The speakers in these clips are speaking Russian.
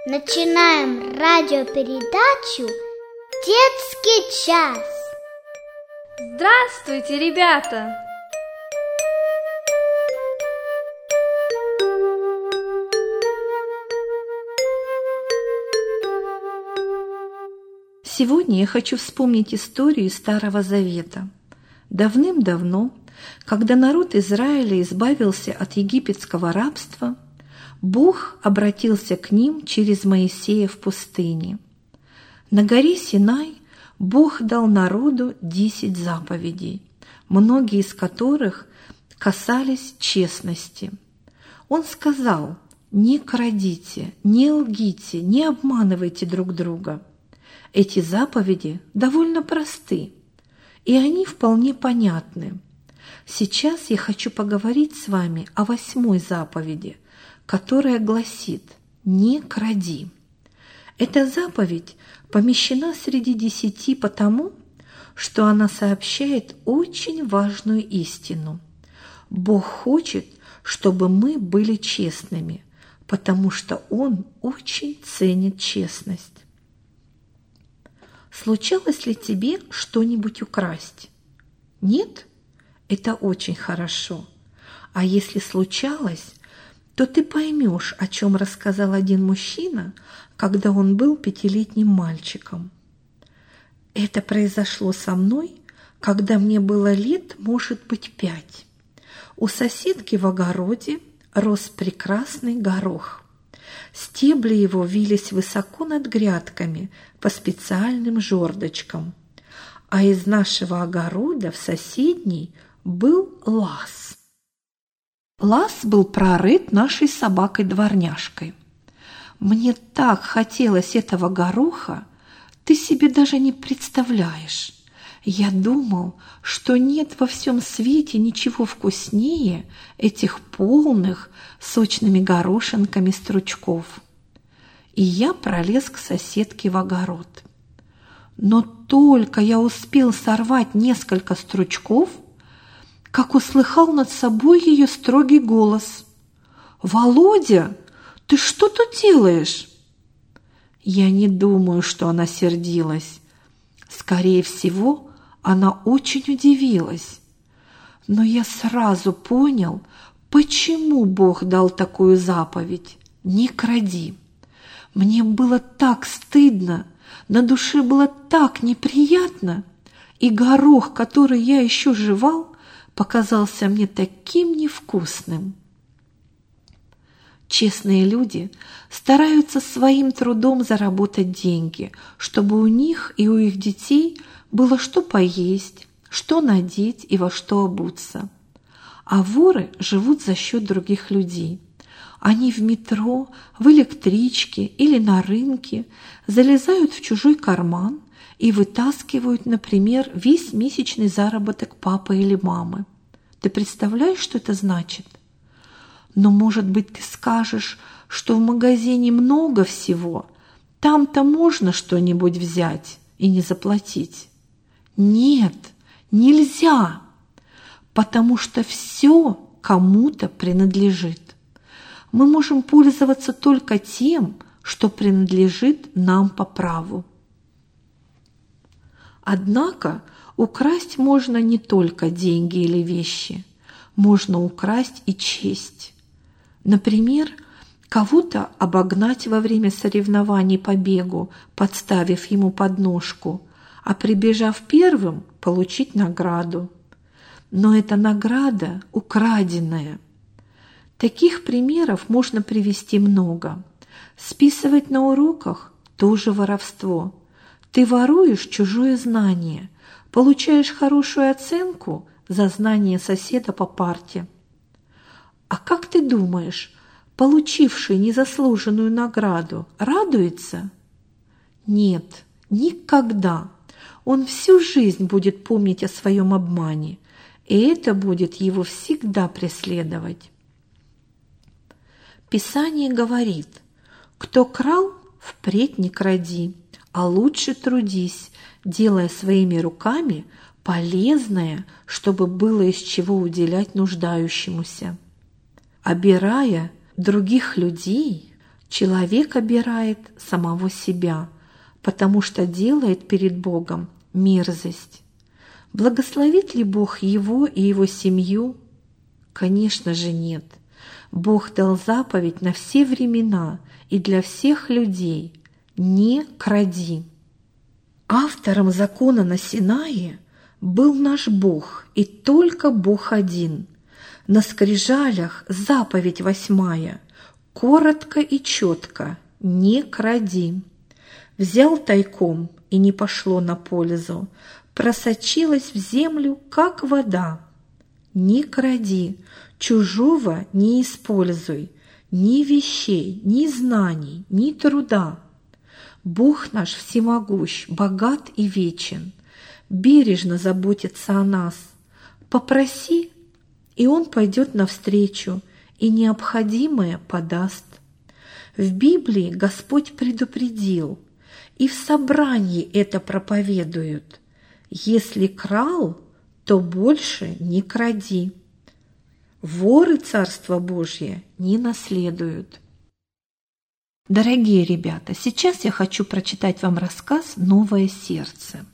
Начинаем радиопередачу «Детский час». Здравствуйте, ребята! Сегодня я хочу вспомнить историю из Старого Завета. Давным-давно, когда народ Израиля избавился от египетского рабства, Бог обратился к ним через Моисея в пустыне. На горе Синай Бог дал народу 10 заповедей, многие из которых касались честности. Он сказал: «Не крадите, не лгите, не обманывайте друг друга». Эти заповеди довольно просты, и они вполне понятны. Сейчас я хочу поговорить с вами о 8-й заповеди, которая гласит: «Не кради». Эта заповедь помещена среди 10 потому, что она сообщает очень важную истину. Бог хочет, чтобы мы были честными, потому что Он очень ценит честность. Случалось ли тебе что-нибудь украсть? Нет? Это очень хорошо. А если случалось, то ты поймешь, о чем рассказал один мужчина, когда он был 5-летним мальчиком. Это произошло со мной, когда мне было лет, может быть, 5. У соседки в огороде рос прекрасный горох. Стебли его вились высоко над грядками по специальным жердочкам, а из нашего огорода в соседний был лаз. Лаз был прорыт нашей собакой-дворняжкой. Мне так хотелось этого гороха, ты себе даже не представляешь. Я думал, что нет во всем свете ничего вкуснее этих полных сочными горошинками стручков. И я пролез к соседке в огород. Но только я успел сорвать несколько стручков, как услыхал над собой ее строгий голос: «Володя, ты что тут делаешь?» Я не думаю, что она сердилась. Скорее всего, она очень удивилась. Но я сразу понял, почему Бог дал такую заповедь: «Не кради». Мне было так стыдно, на душе было так неприятно, и горох, который я еще жевал, показался мне таким невкусным. Честные люди стараются своим трудом заработать деньги, чтобы у них и у их детей было что поесть, что надеть и во что обуться. А воры живут за счет других людей. Они в метро, в электричке или на рынке залезают в чужой карман и вытаскивают, например, весь месячный заработок папы или мамы. Ты представляешь, что это значит? Но, может быть, ты скажешь, что в магазине много всего, там-то можно что-нибудь взять и не заплатить. Нет, нельзя, потому что все кому-то принадлежит. Мы можем пользоваться только тем, что принадлежит нам по праву. Однако украсть можно не только деньги или вещи, можно украсть и честь. Например, кого-то обогнать во время соревнований по бегу, подставив ему подножку, а прибежав первым, получить награду. Но эта награда украденная. Таких примеров можно привести много. Списывать на уроках – тоже воровство. Ты воруешь чужое знание, получаешь хорошую оценку за знание соседа по парте. А как ты думаешь, получивший незаслуженную награду радуется? Нет, никогда. Он всю жизнь будет помнить о своем обмане, и это будет его всегда преследовать. Писание говорит: «Кто крал, впредь не кради, а лучше трудись, делая своими руками полезное, чтобы было из чего уделять нуждающемуся». Обирая других людей, Человек обирает самого себя, потому что делает перед Богом мерзость. Благословит ли Бог его и его семью? Конечно же нет. Бог дал заповедь на все времена и для всех людей: не кради. Автором закона на Синае был наш Бог, и только Бог один. На скрижалях заповедь 8, коротко и четко: не кради. Взял тайком, и не пошло на пользу, просочилась в землю, как вода. Не кради, чужого не используй, ни вещей, ни знаний, ни труда. Бог наш всемогущ, богат и вечен, бережно заботится о нас. Попроси, и Он пойдет навстречу, и необходимое подаст. В Библии Господь предупредил, и в собрании это проповедуют: если крал, то больше не кради. Воры Царство Божье не наследуют. Дорогие ребята, сейчас я хочу прочитать вам рассказ «Новое сердце».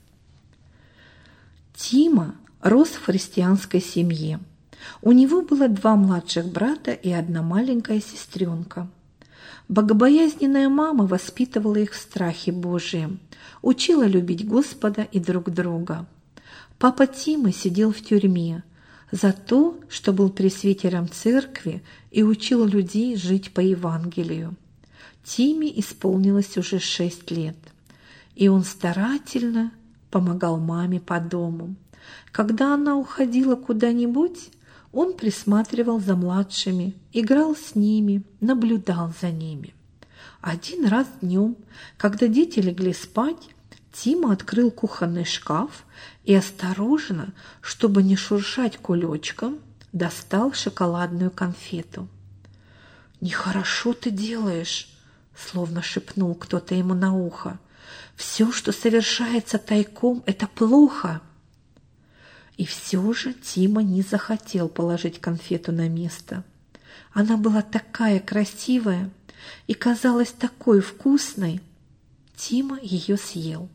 Тима рос в христианской семье. У него было 2 младших брата и 1 маленькая сестренка. Богобоязненная мама воспитывала их в страхе Божием, учила любить Господа и друг друга. Папа Тимы сидел в тюрьме за то, что был пресвитером церкви и учил людей жить по Евангелию. Тиме исполнилось уже 6 лет, и он старательно помогал маме по дому. Когда она уходила куда-нибудь, он присматривал за младшими, играл с ними, наблюдал за ними. Один раз днем, когда дети легли спать, Тима открыл кухонный шкаф и осторожно, чтобы не шуршать кулечком, достал шоколадную конфету. «Нехорошо ты делаешь», — словно шепнул кто-то ему на ухо. «Все, что совершается тайком, это плохо». И все же Тима не захотел положить конфету на место. Она была такая красивая и казалась такой вкусной. Тима ее съел.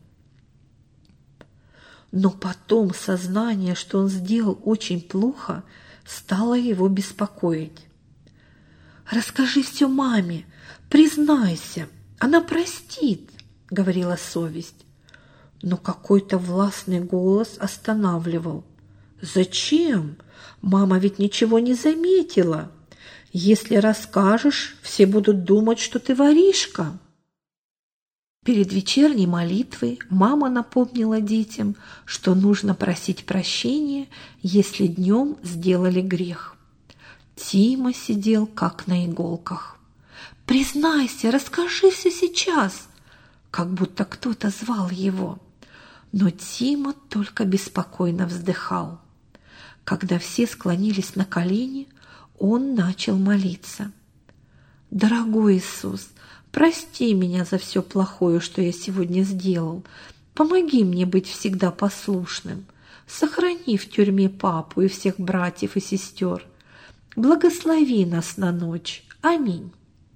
Но потом сознание, что он сделал очень плохо, стало его беспокоить. «Расскажи все маме, признайся, она простит», — говорила совесть. Но какой-то властный голос останавливал. «Зачем? Мама ведь ничего не заметила. Если расскажешь, все будут думать, что ты воришка». Перед вечерней молитвой мама напомнила детям, что нужно просить прощения, если днем сделали грех. Тима сидел как на иголках. «Признайся, расскажи все сейчас», как будто кто-то звал его. Но Тима только беспокойно вздыхал. Когда все склонились на колени, он начал молиться. «Дорогой Иисус, прости меня за все плохое, что я сегодня сделал. Помоги мне быть всегда послушным. Сохрани в тюрьме папу и всех братьев и сестер. Благослови нас на ночь. Аминь».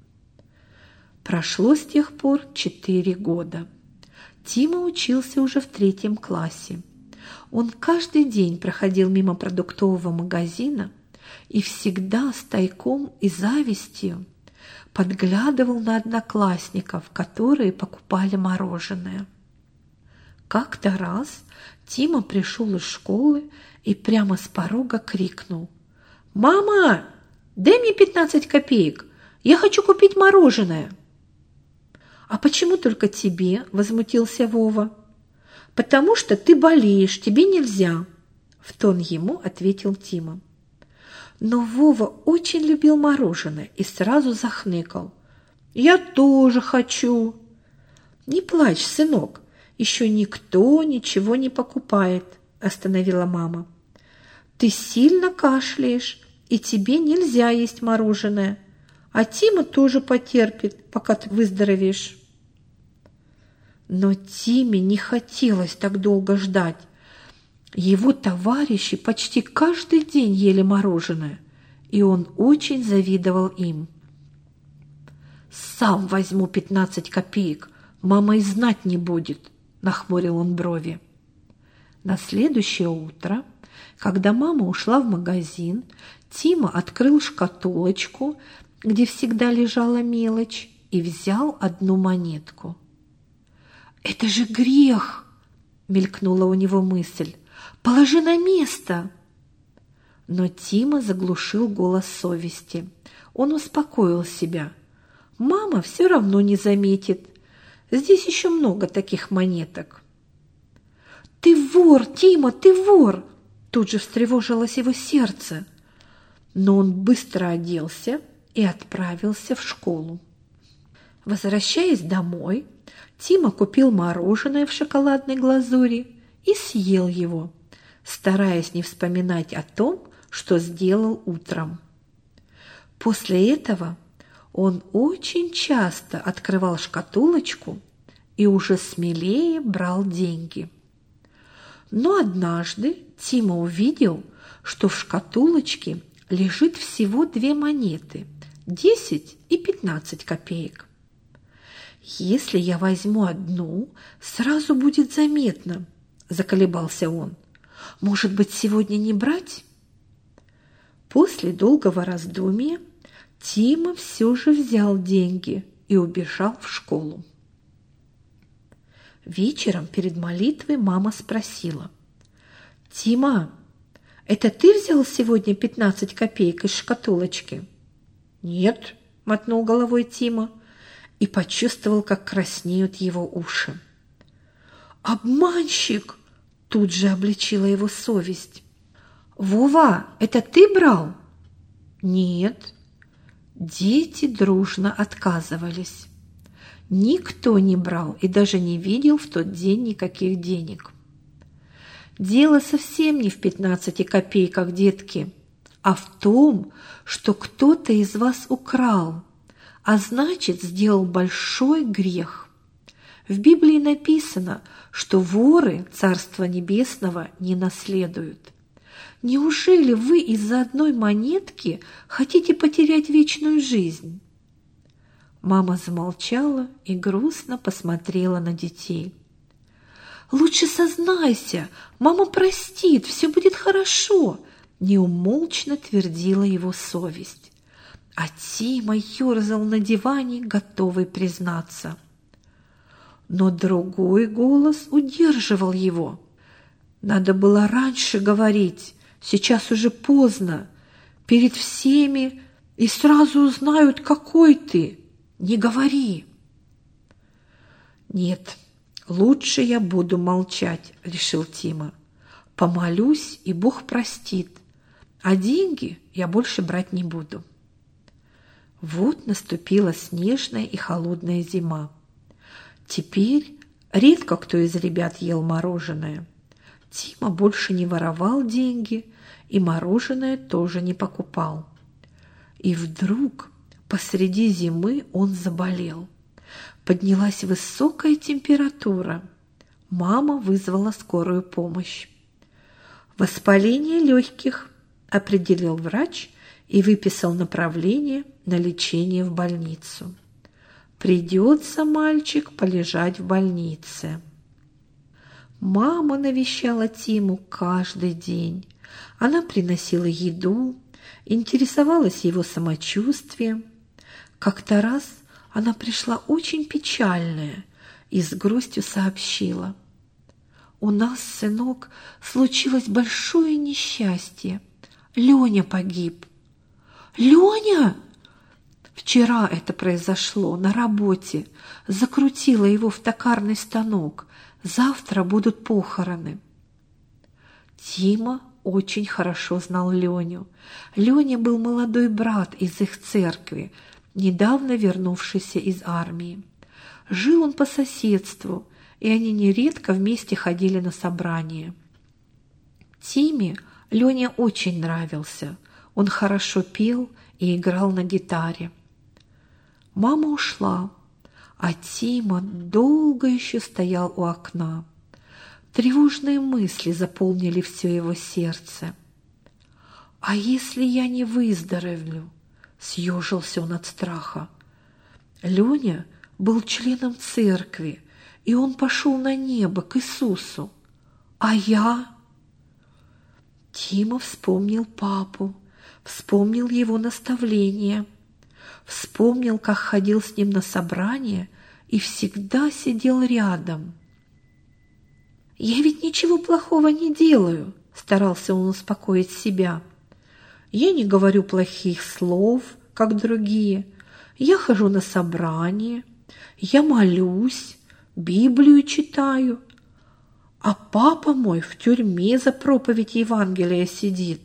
Прошло с тех пор 4 года. Тима учился уже в 3 классе. Он каждый день проходил мимо продуктового магазина и всегда с тайком и завистью подглядывал на одноклассников, которые покупали мороженое. Как-то раз Тима пришел из школы и прямо с порога крикнул: «Мама, дай мне 15 копеек, я хочу купить мороженое». «А почему только тебе?» – возмутился Вова. «Потому что ты болеешь, тебе нельзя», – в тон ему ответил Тима. Но Вова очень любил мороженое и сразу захныкал. «Я тоже хочу». «Не плачь, сынок, еще никто ничего не покупает», – остановила мама. «Ты сильно кашляешь, и тебе нельзя есть мороженое, а Тима тоже потерпит, пока ты выздоровеешь». Но Тиме не хотелось так долго ждать. Его товарищи почти каждый день ели мороженое, и он очень завидовал им. «Сам возьму 15 копеек, мама и знать не будет», – нахмурил он брови. На следующее утро, когда мама ушла в магазин, Тима открыл шкатулочку, где всегда лежала мелочь, и взял одну монетку. «Это же грех!» – мелькнула у него мысль. «Положи на место!» Но Тима заглушил голос совести. Он успокоил себя. «Мама все равно не заметит. Здесь еще много таких монеток». «Ты вор, Тима, ты вор!» Тут же встревожилось его сердце. Но он быстро оделся и отправился в школу. Возвращаясь домой, Тима купил мороженое в шоколадной глазури и съел его, стараясь не вспоминать о том, что сделал утром. После этого он очень часто открывал шкатулочку и уже смелее брал деньги. Но однажды Тима увидел, что в шкатулочке лежит всего 2 монеты – 10 и 15 копеек. «Если я возьму одну, сразу будет заметно», – заколебался он. «Может быть, сегодня не брать?» После долгого раздумья Тима все же взял деньги и убежал в школу. Вечером перед молитвой мама спросила: «Тима, это ты взял сегодня 15 копеек из шкатулочки?» «Нет», – мотнул головой Тима и почувствовал, как краснеют его уши. «Обманщик!» – тут же обличила его совесть. «Вова, это ты брал?» «Нет». Дети дружно отказывались. Никто не брал и даже не видел в тот день никаких денег. Дело совсем не в 15 копейках, детки, а в том, что кто-то из вас украл, а значит, сделал большой грех. В Библии написано, что воры Царства Небесного не наследуют. Неужели вы из-за одной монетки хотите потерять вечную жизнь?» Мама замолчала и грустно посмотрела на детей. «Лучше сознайся, мама простит, все будет хорошо», – неумолчно твердила его совесть. А Тима ерзал на диване, готовый признаться. Но другой голос удерживал его. «Надо было раньше говорить, сейчас уже поздно, перед всеми и сразу узнают, какой ты. Не говори». «Нет, лучше я буду молчать», – решил Тима. «Помолюсь, и Бог простит, а деньги я больше брать не буду». Вот наступила снежная и холодная зима. Теперь редко кто из ребят ел мороженое. Тима больше не воровал деньги и мороженое тоже не покупал. И вдруг посреди зимы он заболел. Поднялась высокая температура. Мама вызвала скорую помощь. «Воспаление легких», – определил врач и выписал направление на лечение в больницу. «Придется, мальчик, полежать в больнице». Мама навещала Тиму каждый день. Она приносила еду, интересовалась его самочувствием. Как-то раз она пришла очень печальная и с грустью сообщила: «У нас, сынок, случилось большое несчастье. Леня погиб». «Леня?» «Вчера это произошло на работе. Закрутила его в токарный станок. Завтра будут похороны». Тима очень хорошо знал Леню. Леня был молодой брат из их церкви, недавно вернувшийся из армии. Жил он по соседству, и они нередко вместе ходили на собрания. Тиме Леня очень нравился. Он хорошо пел и играл на гитаре. Мама ушла, а Тима долго еще стоял у окна. Тревожные мысли заполнили все его сердце. «А если я не выздоровлю?» – съежился он от страха. Леня был членом церкви, и он пошел на небо к Иисусу. А я? Тима вспомнил папу, вспомнил его наставления, вспомнил, как ходил с ним на собрание и всегда сидел рядом. «Я ведь ничего плохого не делаю», – старался он успокоить себя. «Я не говорю плохих слов, как другие. Я хожу на собрание, я молюсь, Библию читаю, а папа мой в тюрьме за проповедь Евангелия сидит».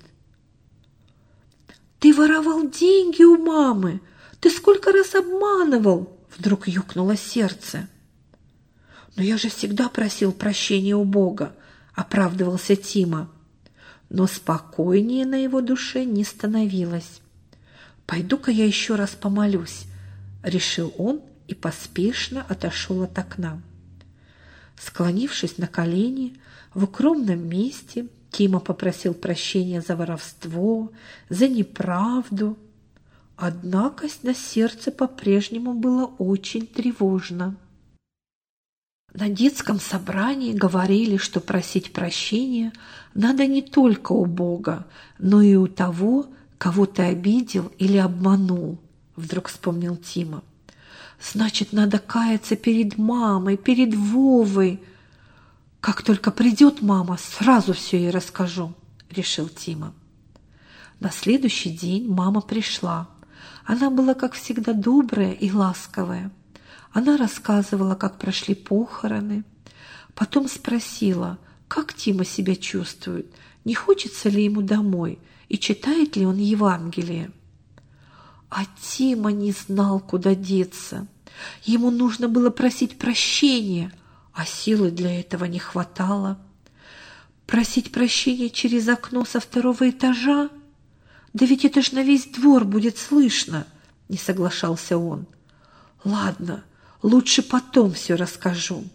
«Ты воровал деньги у мамы! Ты сколько раз обманывал!» Вдруг ёкнуло сердце. «Но я же всегда просил прощения у Бога», – оправдывался Тима. Но спокойнее на его душе не становилось. «Пойду-ка я еще раз помолюсь», – решил он и поспешно отошел от окна. Склонившись на колени, в укромном месте Тима попросил прощения за воровство, за неправду. Однако на сердце по-прежнему было очень тревожно. На детском собрании говорили, что просить прощения надо не только у Бога, но и у того, кого ты обидел или обманул, вдруг вспомнил Тима. Значит, надо каяться перед мамой, перед Вовой. Как только придет мама, сразу все ей расскажу, решил Тима. На следующий день мама пришла. Она была, как всегда, добрая и ласковая. Она рассказывала, как прошли похороны. Потом спросила, как Тима себя чувствует, не хочется ли ему домой и читает ли он Евангелие. А Тима не знал, куда деться. Ему нужно было просить прощения, а силы для этого не хватало. Просить прощения через окно со 2-го этажа? Да ведь это ж на весь двор будет слышно, не соглашался он. Ладно, лучше потом все расскажу.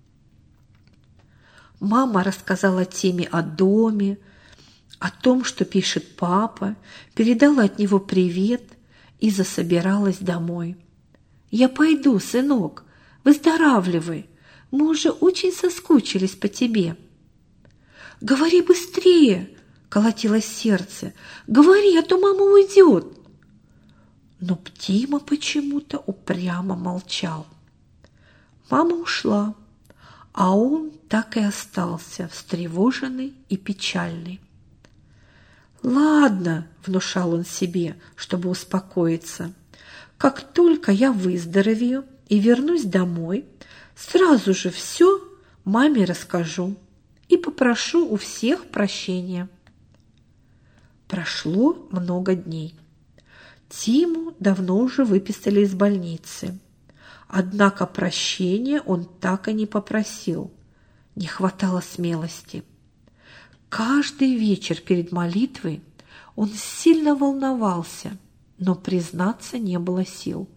Мама рассказала Тиме о доме, о том, что пишет папа, передала от него привет и засобиралась домой. «Я пойду, сынок, выздоравливай, мы уже очень соскучились по тебе». «Говори быстрее!» – колотилось сердце. «Говори, а то мама уйдет!» Но Тима почему-то упрямо молчал. Мама ушла, а он так и остался встревоженный и печальный. «Ладно», – внушал он себе, чтобы успокоиться, – «как только я выздоровею и вернусь домой, сразу же все маме расскажу и попрошу у всех прощения». Прошло много дней. Тиму давно уже выписали из больницы. Однако прощения он так и не попросил. Не хватало смелости. Каждый вечер перед молитвой он сильно волновался, но признаться не было сил.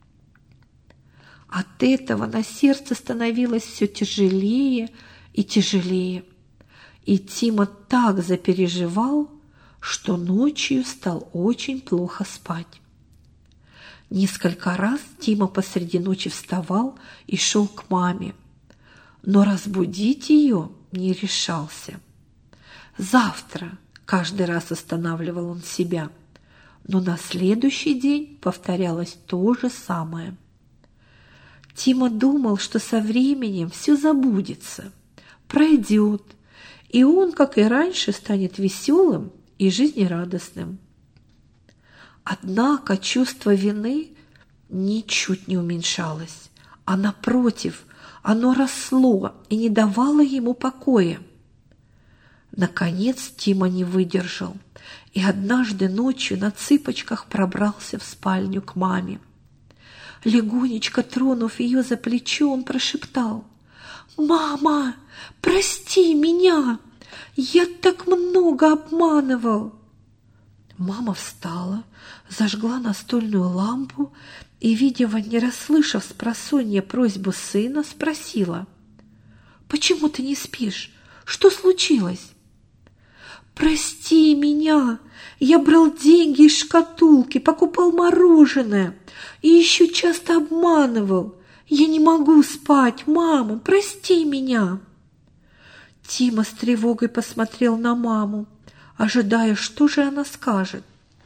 От этого на сердце становилось все тяжелее и тяжелее. И Тима так запереживал, что ночью стал очень плохо спать. Несколько раз Тима посреди ночи вставал и шел к маме, но разбудить ее не решался. «Завтра», – каждый раз останавливал он себя, но на следующий день повторялось то же самое. Тима думал, что со временем все забудется, пройдет, и он, как и раньше, станет веселым и жизнерадостным. Однако чувство вины ничуть не уменьшалось, а напротив, оно росло и не давало ему покоя. Наконец Тима не выдержал и однажды ночью на цыпочках пробрался в спальню к маме. Легонечко тронув ее за плечо, он прошептал: «Мама, прости меня! Я так много обманывал!» Мама встала, зажгла настольную лампу и, видимо, не расслышав спросонья просьбу сына, спросила: «Почему ты не спишь? Что случилось?» прости меня. Я брал деньги из шкатулки, покупал мороженое и еще часто обманывал. Я не могу спать, мама, прости меня». Тима с тревогой посмотрел на маму, ожидая, что же она скажет.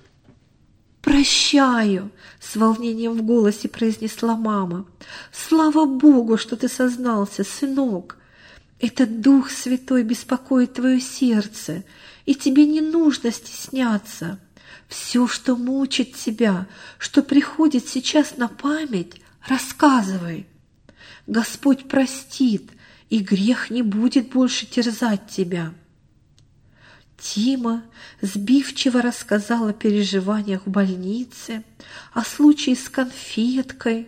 «Прощаю», — с волнением в голосе произнесла мама. «Слава Богу, что ты сознался, сынок. Этот Дух Святой беспокоит твое сердце, и тебе не нужно стесняться. Все, что мучит тебя, что приходит сейчас на память, рассказывай. Господь простит, и грех не будет больше терзать тебя». Тима сбивчиво рассказал о переживаниях в больнице, о случае с конфеткой.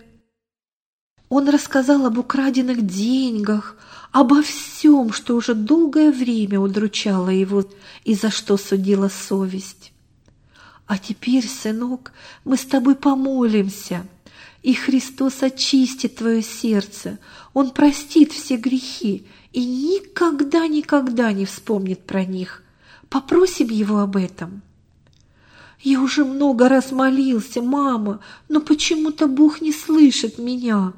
Он рассказал об украденных деньгах, обо всем, что уже долгое время удручало его и за что судила совесть. «А теперь, сынок, мы с тобой помолимся, и Христос очистит твое сердце, Он простит все грехи и никогда не вспомнит про них. Попросим Его об этом». «Я уже много раз молился, мама, но почему-то Бог не слышит меня».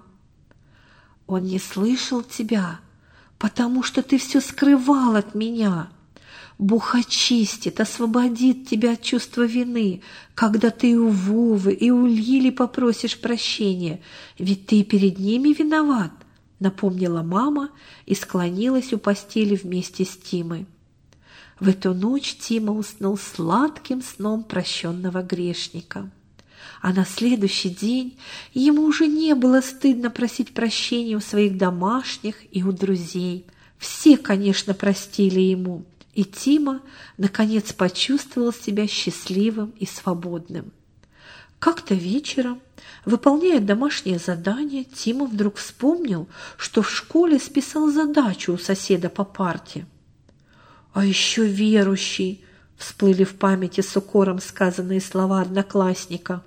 «Он не слышал тебя, потому что ты все скрывал от меня. Бог очистит, освободит тебя от чувства вины, когда ты и у Вовы, и у Лили попросишь прощения, ведь ты перед ними виноват», — напомнила мама и склонилась у постели вместе с Тимой. В эту ночь Тима уснул сладким сном прощенного грешника. А на следующий день ему уже не было стыдно просить прощения у своих домашних и у друзей. Все, конечно, простили ему, и Тима, наконец, почувствовал себя счастливым и свободным. Как-то вечером, выполняя домашнее задание, Тима вдруг вспомнил, что в школе списал задачу у соседа по парте. «А еще верующий», — всплыли в памяти с укором сказанные слова одноклассника.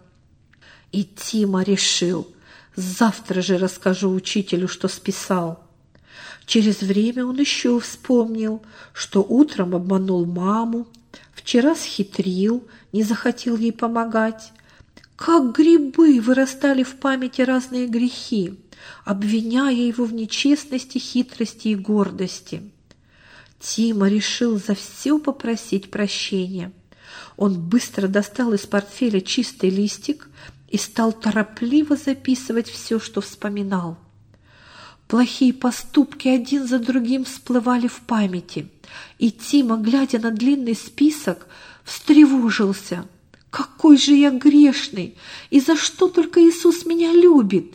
И Тима решил: завтра же расскажу учителю, что списал. Через время он еще вспомнил, что утром обманул маму, вчера схитрил, не захотел ей помогать. Как грибы вырастали в памяти разные грехи, обвиняя его в нечестности, хитрости и гордости. Тима решил за все попросить прощения. Он быстро достал из портфеля чистый листик и стал торопливо записывать все, что вспоминал. Плохие поступки один за другим всплывали в памяти, и Тима, глядя на длинный список, встревожился. «Какой же я грешный! И за что только Иисус меня любит?»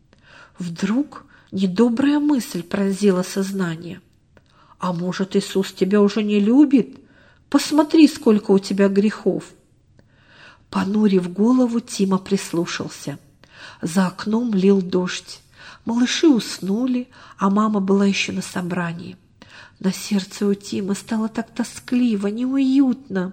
Вдруг недобрая мысль пронзила сознание. «А может, Иисус тебя уже не любит? Посмотри, сколько у тебя грехов!» Понурив голову, Тима прислушался. За окном лил дождь. Малыши уснули, а мама была еще на собрании. На сердце у Тимы стало так тоскливо, неуютно.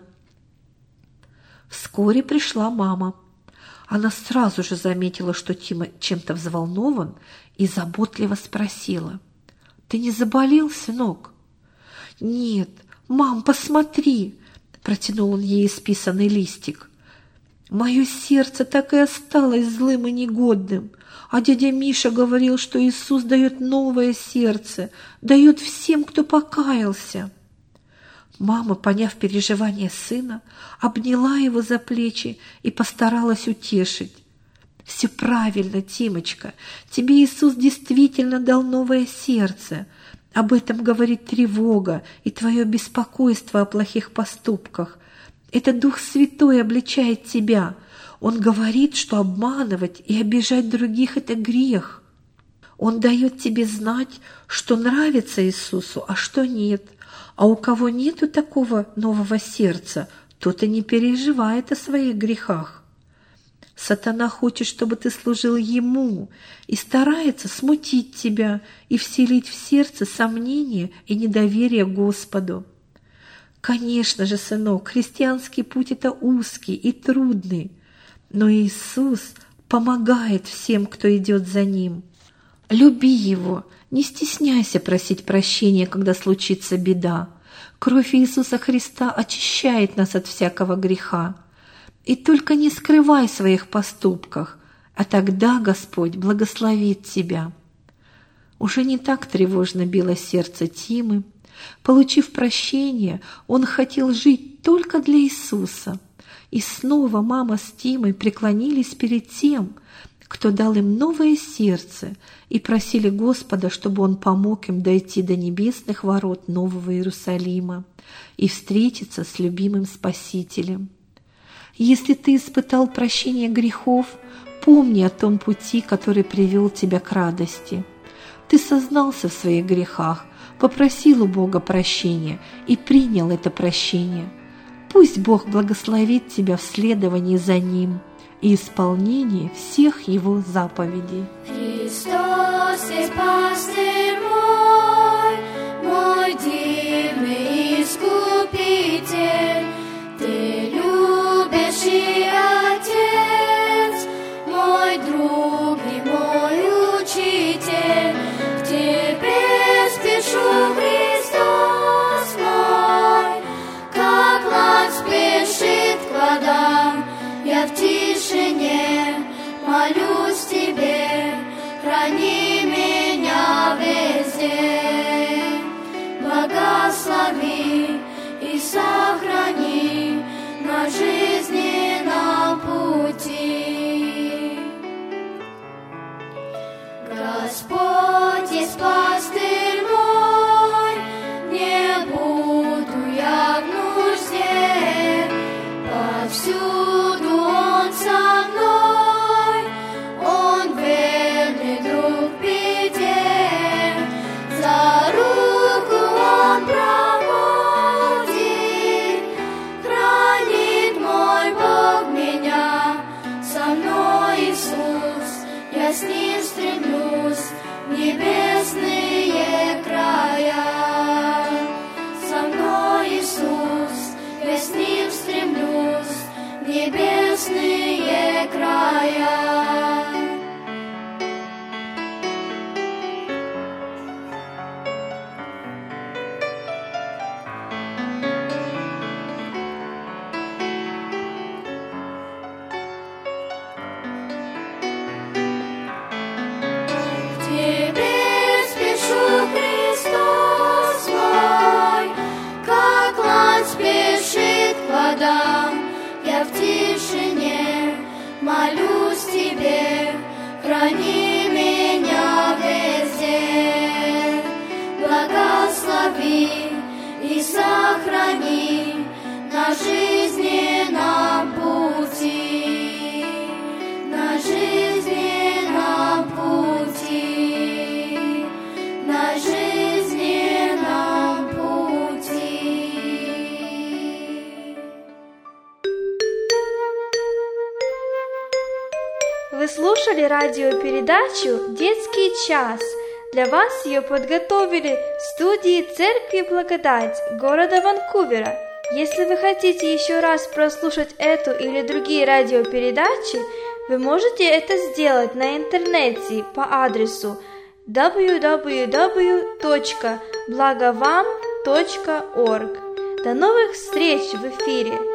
Вскоре пришла мама. Она сразу же заметила, что Тима чем-то взволнован, и заботливо спросила: «Ты не заболел, сынок?» «Нет, мам, посмотри!» – протянул он ей исписанный листик. «Мое сердце так и осталось злым и негодным, а дядя Миша говорил, что Иисус дает новое сердце, дает всем, кто покаялся». Мама, поняв переживания сына, обняла его за плечи и постаралась утешить. «Все правильно, Тимочка, тебе Иисус действительно дал новое сердце. Об этом говорит тревога и твое беспокойство о плохих поступках. Это Дух Святой обличает тебя. Он говорит, что обманывать и обижать других – это грех. Он дает тебе знать, что нравится Иисусу, а что нет. А у кого нету такого нового сердца, тот и не переживает о своих грехах. Сатана хочет, чтобы ты служил ему, и старается смутить тебя и вселить в сердце сомнение и недоверие к Господу. Конечно же, сынок, христианский путь – это узкий и трудный, но Иисус помогает всем, кто идет за Ним. Люби Его, не стесняйся просить прощения, когда случится беда. Кровь Иисуса Христа очищает нас от всякого греха. И только не скрывай своих поступков, а тогда Господь благословит тебя». Уже не так тревожно било сердце Тимы. Получив прощение, он хотел жить только для Иисуса. И снова мама с Тимой преклонились перед тем, кто дал им новое сердце, и просили Господа, чтобы Он помог им дойти до небесных ворот Нового Иерусалима и встретиться с любимым Спасителем. Если ты испытал прощение грехов, помни о том пути, который привел тебя к радости. Ты сознался в своих грехах, попросил у Бога прощения и принял это прощение. Пусть Бог благословит тебя в следовании за Ним и исполнении всех Его заповедей. Христос есть пастырь мой, мой дивный искупитель, Ты любящий Отец, мой друг и мой учитель. К Тебе спешу, Христос мой, как лань спешит к водам. Я в тишине молюсь Тебе, храни меня везде. Благослови и сохрани на жизненном пути. Господь есть пастырь мой, не буду я в нужде, повсюду Он со мной, Он верный друг в беде, за руку Он проводит, хранит мой Бог меня, со мной Иисус, я с Ним стремлюсь в небесные края. Со мной Иисус, я с Ним стремлюсь в небесные края. К Тебе спешу, Христос мой, как лань спешит к водам. Я в тишине молюсь Тебе, храни меня везде. Благослови и сохрани на жизненном пути, на жизненном пути, на жизненном пути. Вы слушали радиопередачу «Детский час». Для вас ее подготовили в студии Церкви Благодать города Ванкувера. Если вы хотите еще раз прослушать эту или другие радиопередачи, вы можете это сделать на интернете по адресу www.blagovam.org. До новых встреч в эфире!